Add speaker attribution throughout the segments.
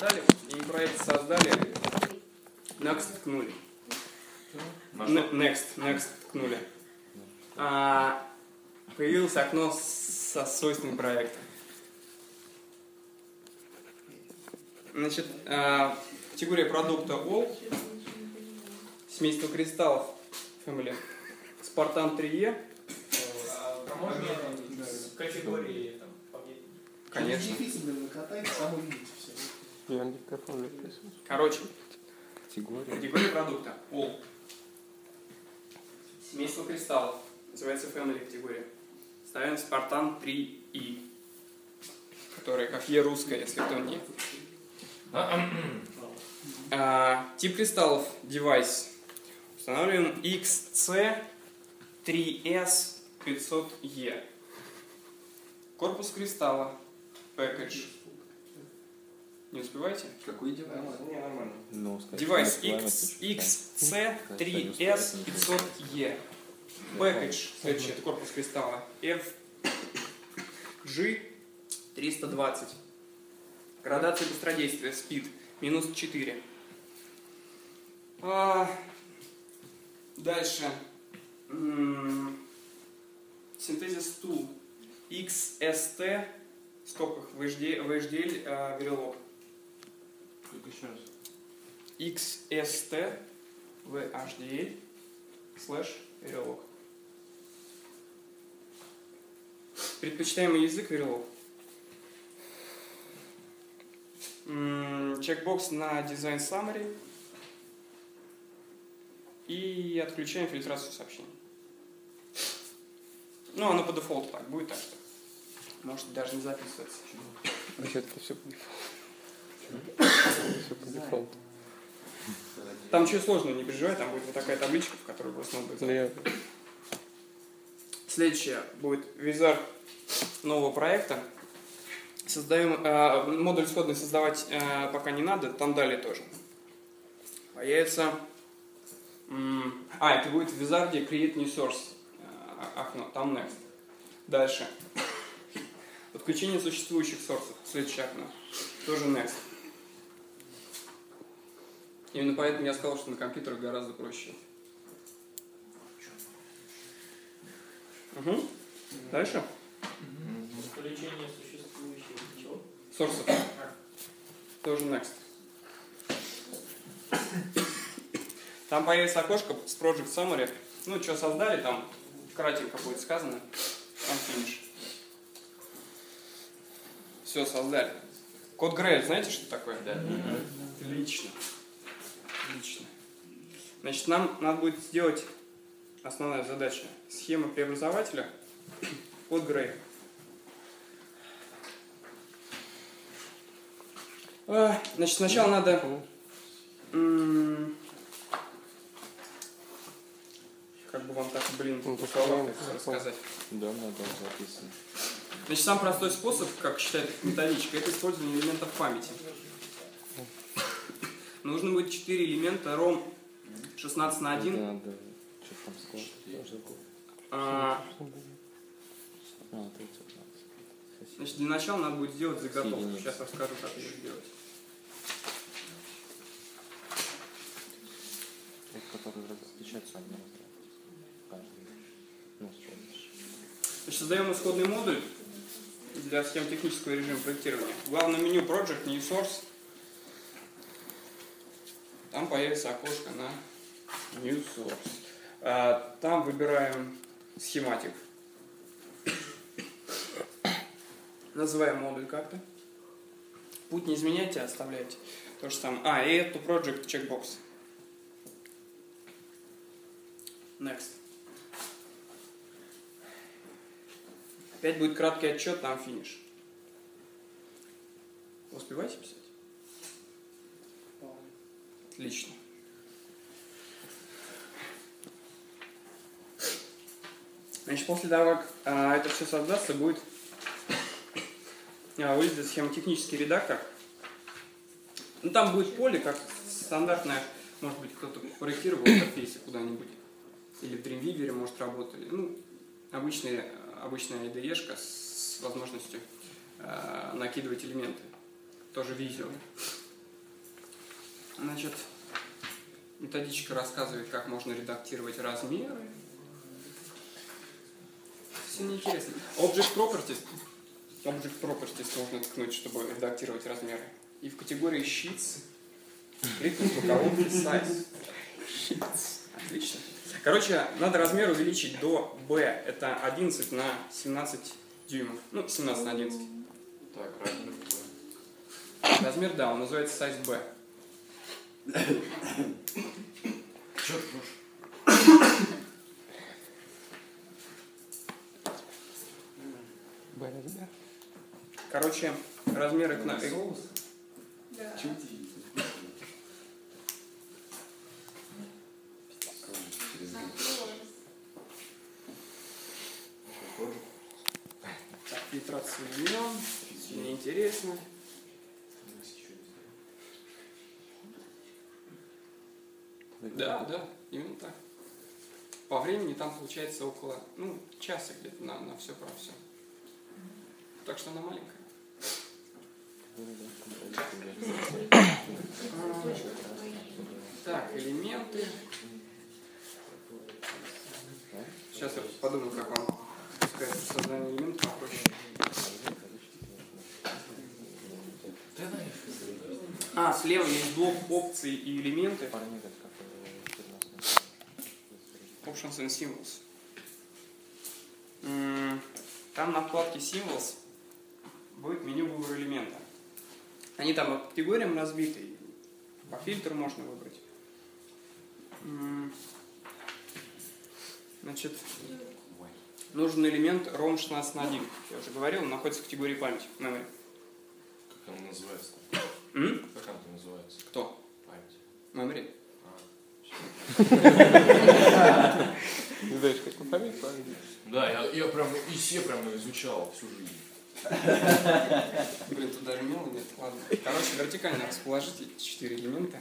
Speaker 1: создали, и проект создали, next ткнули. Next ткнули. Появилось окно со свойствами проекта. Значит, категория продукта all, семейство кристаллов, family, Spartan 3E.
Speaker 2: Можно категории там поменять?
Speaker 1: Конечно.
Speaker 3: Там увидите все.
Speaker 1: Короче, категория продукта all, семейство кристаллов, называется family категория. Ставим Spartan 3E, которая как E русская, если кто не. Тип кристаллов device. Устанавливаем XC3S500E. Корпус кристалла. Package. Не успеваете?
Speaker 4: Какой девайс?
Speaker 2: Не, нормально.
Speaker 1: Девайс XC3S500E. Package. Следующий, это корпус кристалла. FG320. Градация быстродействия. Speed. -4. Дальше. Синтезис Tool. XST. В скобках VHDL Verilog.
Speaker 4: Только еще раз.
Speaker 1: XST VHDL /Verilog. Предпочитаемый язык Verilog. Чекбокс на Design Summary. И отключаем фильтрацию сообщений. Ну, оно по дефолту так будет, так что может даже не записываться.
Speaker 5: Вообще-то все по дефолту.
Speaker 1: Там ничего сложного, не переживай, там будет вот такая табличка, в которой просто надо будет. Следующее будет визар нового проекта. Создаем модуль исходный создавать пока не надо, там далее тоже. Появится. Это будет в визарде Create New Source окно, там Next. Дальше. Подключение существующих сорсов, следующее окно. Тоже Next. Именно поэтому я сказал, что на компьютерах гораздо проще. Угу. Дальше.
Speaker 2: Подключение существующих чего?
Speaker 1: Сорсов. Тоже Next. Там появится окошко с Project Summary. Ну, что создали, там кратенько будет сказано. Там финиш. Все, создали. Код Grail, знаете, что такое?
Speaker 4: Да.
Speaker 1: Отлично. Отлично. Значит, нам надо будет сделать основная задача. Схема преобразователя. Код Grail. Значит, сначала надо как бы вам так, по словам рассказать.
Speaker 5: Да, надо записывать.
Speaker 1: Значит, самый простой способ, как считает методичка, это использование элементов памяти. Нужно будет 4 элемента ROM 16/1.
Speaker 5: Да. Что там сказать?
Speaker 1: Значит, для начала надо будет сделать заготовку. Сейчас расскажу, как ее сделать.
Speaker 5: Который различается один раз.
Speaker 1: Значит, создаем исходный модуль для схем технического режима проектирования. В главном меню Project New Source. Там появится окошко на New Source. Там выбираем схематик. Называем модуль как-то. Путь не изменяйте, оставляйте. То же самое. И это Project Checkbox. Next. Опять будет краткий отчет, там финиш. Успеваете писать? Отлично. Значит, после того, как это все создастся, будет вылезет схемотехнический редактор. Ну, там будет поле, как стандартное, может быть, кто-то проектировал в интерфейсе куда-нибудь. Или в Dreamweaver, может, работали. Ну, обычная IDE-шка с возможностью накидывать элементы. Тоже Visual. Значит, методичка рассказывает, как можно редактировать размеры. Все неинтересно. Object Properties можно ткнуть, чтобы редактировать размеры. И в категории Sheets кликнуть по колонке Size. Отлично. Короче, надо размер увеличить до B. Это 11 на 17 дюймов. Ну, 17 на 11.
Speaker 4: Так, размер
Speaker 1: Размер, да, он называется Size B.
Speaker 4: Что ты можешь?
Speaker 1: Короче, размеры на...
Speaker 6: Да.
Speaker 1: Так, фильтрация имен. Неинтересно. Да, именно так. По времени там получается около, часа где-то на все про все. Так что она маленькая. Так, элементы. Сейчас я подумаю, как вам сказать создание элементов попроще. Слева есть блок опций и элементы. Options and Symbols. Там на вкладке Symbols будет меню выбора элемента. Они там по категориям разбиты. По фильтру можно выбрать. Значит, нужен элемент ROM 16 на 1. Я уже говорил, он находится в категории памяти. Memory.
Speaker 4: Как он называется? Как он называется?
Speaker 1: Кто?
Speaker 4: Память.
Speaker 1: Memory.
Speaker 5: Не знаешь, как алфавит по-английски?
Speaker 4: Да, я прям ИСЕ прям изучал всю жизнь.
Speaker 1: Блин, тут даже мело нет. Ладно. Короче, вертикально расположите эти 4 элемента.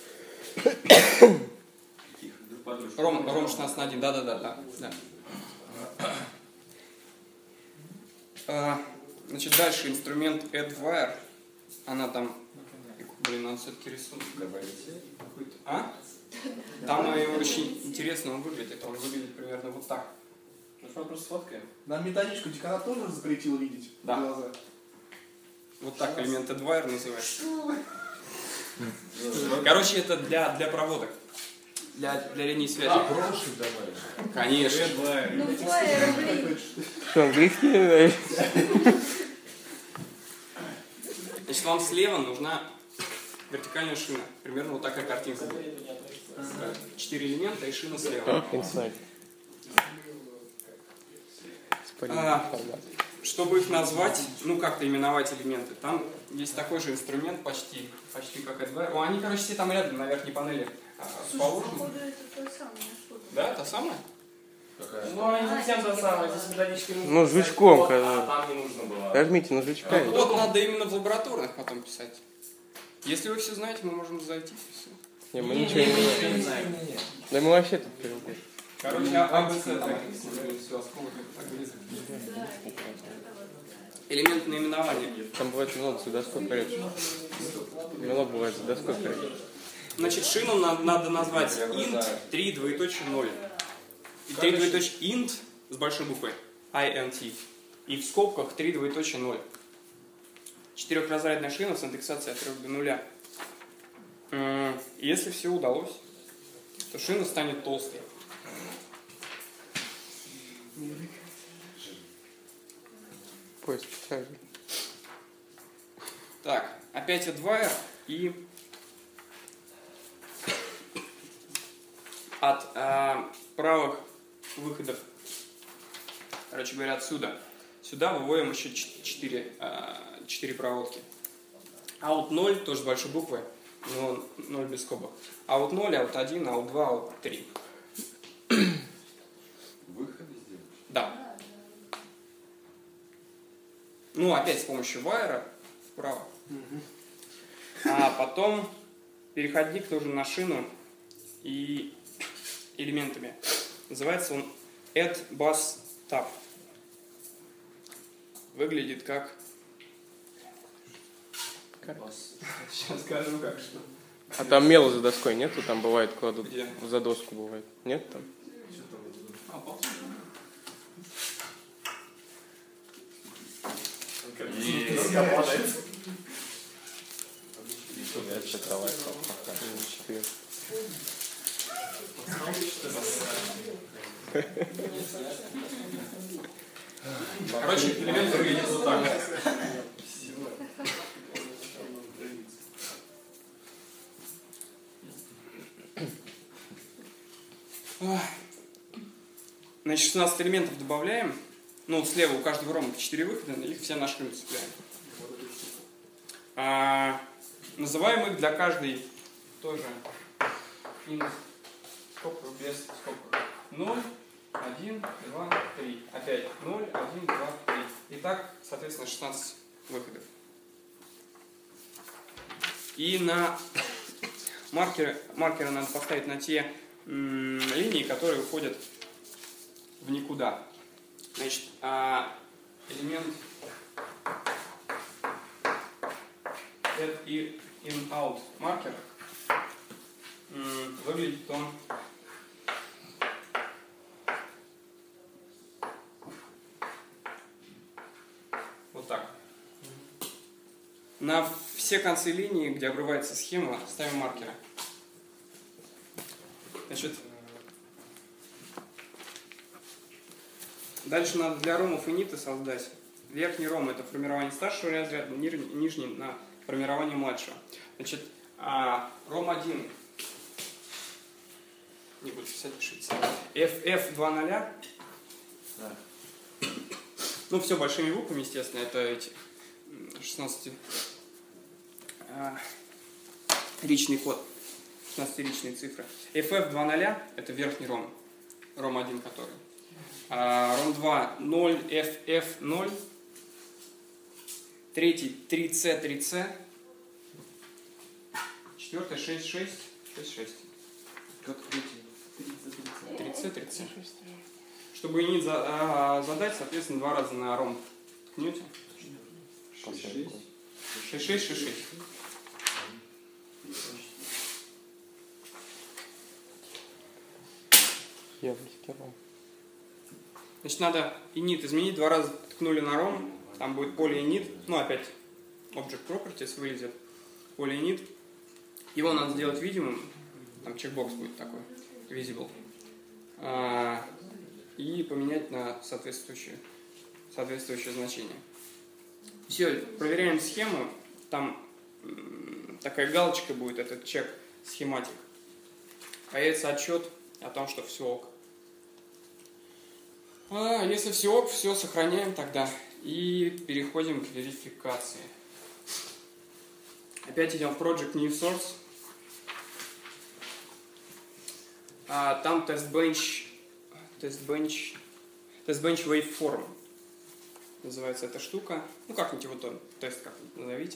Speaker 1: ROM 16 на 1. Да. Значит, дальше инструмент AddWire. Она там... Блин, надо все-таки рисунок какой-то. Там очень интересно он выглядит. Он выглядит примерно вот так.
Speaker 2: Ну что, просто сфоткаем?
Speaker 3: Нам методичку деканат тоже запретил видеть
Speaker 1: Да.
Speaker 3: глаза.
Speaker 1: Вот так элемент AddWire называется. Короче, это для проводок. Для линий связи.
Speaker 4: Прошек добавили.
Speaker 1: Конечно.
Speaker 6: Ну, флайеры, блин.
Speaker 5: Что, английский не знаешь?
Speaker 1: Значит, вам слева нужна вертикальная шина. Примерно вот такая картинка будет. 4 элемента и шина слева.
Speaker 5: Инсайд.
Speaker 1: Чтобы их назвать, как-то именовать элементы, там есть такой же инструмент, почти как AddWire. Они, короче, все там рядом на верхней панели расположены.
Speaker 6: Походу, это то самое что-то.
Speaker 1: Да, то самое?
Speaker 2: Ну, они не совсем то самое, здесь методички нужно.
Speaker 5: Ну, жучком,
Speaker 2: вот,
Speaker 5: когда.
Speaker 2: а там не нужно было.
Speaker 5: Нажмите на жучка.
Speaker 1: Вот надо именно в лабораторных потом писать. Если вы все знаете, мы можем зайти. Все.
Speaker 5: Не, мы ничего не знаем. Да мы вообще тут перейдем.
Speaker 1: Короче, АБЦ так все осколок английский. Элемент наименования.
Speaker 5: Там бывает много, сюда сколько лет. Мело бывает, сюда сколько лет.
Speaker 1: Значит, шину надо назвать int 3 двоеточие 0. И 3 двоеточие int с большой буквы int. И в скобках 3 двоеточие 0. Четырехразрядная шина с индексацией от 3 до 0. Если все удалось, то шина станет толстой.
Speaker 5: Поезд печали.
Speaker 1: Так, опять AddWire и от правых выходов, короче говоря, отсюда. Сюда выводим еще 4 проводки. Out 0 тоже с большой буквы, но 0 без скобок. Out 0, Out 1, Out 2, Out 3.
Speaker 4: Выходы сделать?
Speaker 1: Да. Опять с помощью wire вправо. А потом переходник тоже на шину и элементами. Называется он Add Bus Tab. Выглядит как... Сейчас скажу как что.
Speaker 5: А там мел за доской нету? Там бывает кладут
Speaker 1: Где?
Speaker 5: за доску бывает. Нет там?
Speaker 1: Короче, элемент выглядит вот так. Значит, 16 элементов добавляем. Ну, слева у каждого рома 4 выхода, их все на шкрю цепляем. Называем их для каждой тоже сколько без сколько? 0, 1, 2, 3. Опять 0, 1, 2, 3. И так, соответственно, 16 выходов. И на маркеры надо поставить на те линии, которые уходят в никуда. Значит, элемент add и in-out маркер выглядит он вот так. На все концы линии, где обрывается схема, ставим маркеры. Значит, дальше надо для ромов и ниты создать. Верхний ром — это формирование старшего разряда, нижний — на формирование младшего. Значит, ром 1, не буду писать, пишите. F2.0. Да. Ну, все большими буквами, естественно, это эти 16 ричный код, 16-ричные цифры. FF2.0 это верхний ром, ром 1 который. Ром 2 0 FF0, третий 3C 3C, четвертый 6 6 6 6.
Speaker 3: Как третий?
Speaker 1: 3C 3C. Чтобы инит задать, соответственно, 2 раза на ром ткнете. 6 6 6 6. Значит, надо init изменить, 2 раза ткнули на ROM, там будет поле init, ну опять Object Properties вылезет, поле init. Его надо сделать видимым, там чекбокс будет такой, visible. И поменять на соответствующее значение. Все, проверяем схему, там такая галочка будет, этот чек схематик. Появится отчет о том, что все ок. Если все ок, все сохраняем тогда и переходим к верификации. Опять идем в Project New Source. Там TestBench Waveform называется эта штука. Ну как-нибудь его тест как назовите.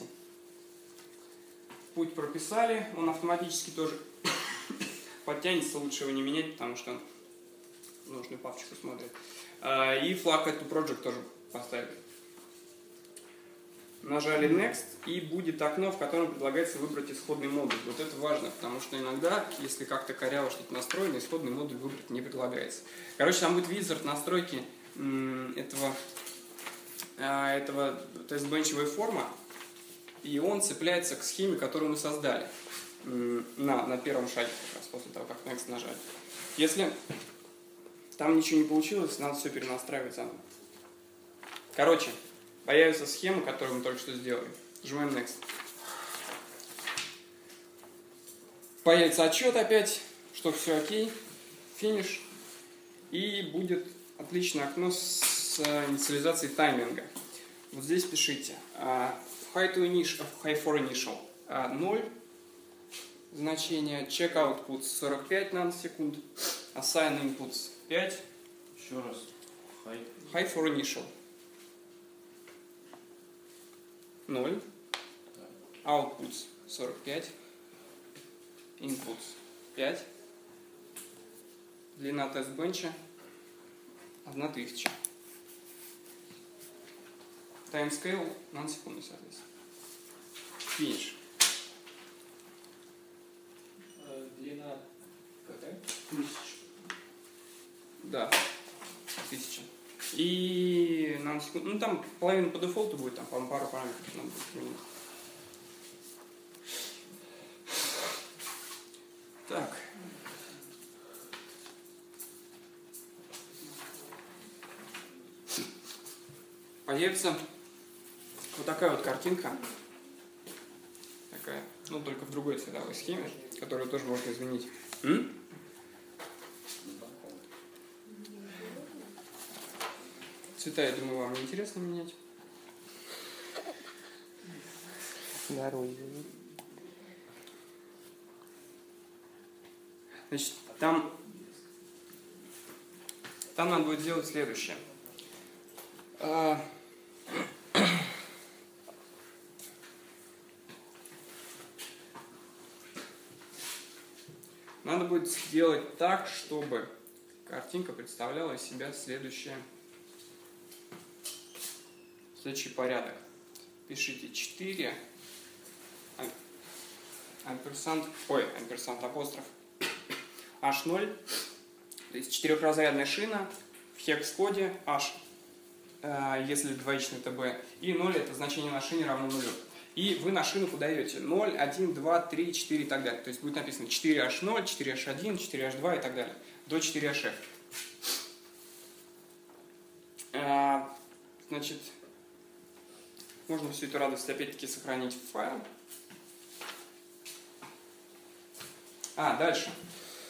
Speaker 1: Путь прописали, он автоматически тоже подтянется, лучше его не менять, потому что он нужную папочку смотрит. И флаг эту project тоже поставили. Нажали Next, и будет окно, в котором предлагается выбрать исходный модуль. Вот это важно, потому что иногда, если как-то коряво что-то настроено, исходный модуль выбрать не предлагается. Короче, там будет визард настройки этого TestBench Waveform, и он цепляется к схеме, которую мы создали на первом шаге, как раз после того, как Next нажали. Если там ничего не получилось, надо все перенастраивать заново. Короче, появится схема, которую мы только что сделали. Нажимаем Next. Появится отчет опять, что все окей. Финиш. И будет отличное окно с инициализацией тайминга. Вот здесь пишите. High for initial 0. Значение. Check outputs 45 наносекунд. Assign inputs 5.
Speaker 3: Еще раз.
Speaker 1: High for initial 0. Outputs 45. Inputs 5. Длина тест-бенча 1000. Timescale наносекунды, соответственно. Финиш. секунд. Ну, там половина по дефолту будет, там, по-моему, пару параметров надо будет изменить. Так. Появится вот такая вот картинка. Такая, ну, только в другой цветовой схеме, которую тоже можно изменить. Цвета, я думаю, вам не интересно менять.
Speaker 5: Здорово.
Speaker 1: Значит, там надо будет сделать следующее. Надо будет сделать так, чтобы картинка представляла из себя следующий порядок. Пишите 4 амперсанд апостроф H0, то есть четырехразрядная шина в хекс-коде H, если двоичный ТБ, и 0 это значение на шине равно 0. И вы на шину подаете 0, 1, 2, 3, 4 и так далее. То есть будет написано 4H0, 4H1, 4H2 и так далее, до 4HF. Значит, можно всю эту радость опять-таки сохранить в файл. Дальше.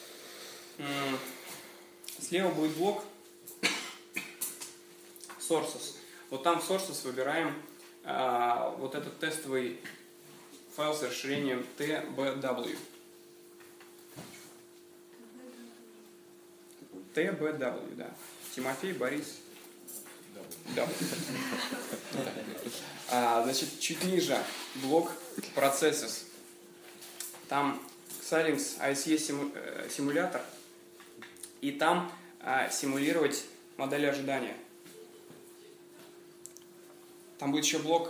Speaker 1: Слева будет блок Sources. Вот там в Sources выбираем вот этот тестовый файл с расширением tbw. tbw, да. Тимофей, Борис. Значит, чуть ниже блок Processes. Там Xilinx ISE симулятор. И там симулировать модели ожидания. Там будет еще блок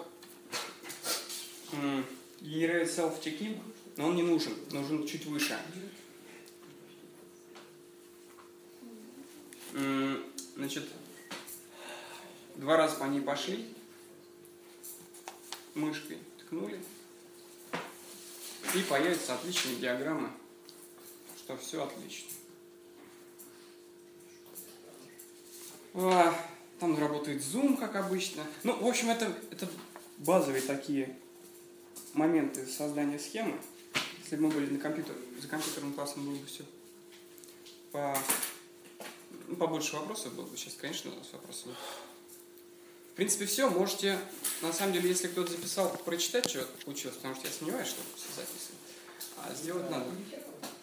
Speaker 1: Generate Self-Check-In, но он не нужен. Нужен чуть выше. Значит, 2 раза по ней пошли. Мышкой ткнули. И появятся отличные диаграммы, что все отлично. Там работает зум, как обычно. Ну, в общем, это базовые такие моменты создания схемы. Если бы мы были за компьютерным классом, было бы все побольше вопросов было бы. Сейчас, конечно, у нас вопросов нет. В принципе, все. Можете, на самом деле, если кто-то записал, прочитать, что получилось, потому что я сомневаюсь, что все записано. А сделать надо.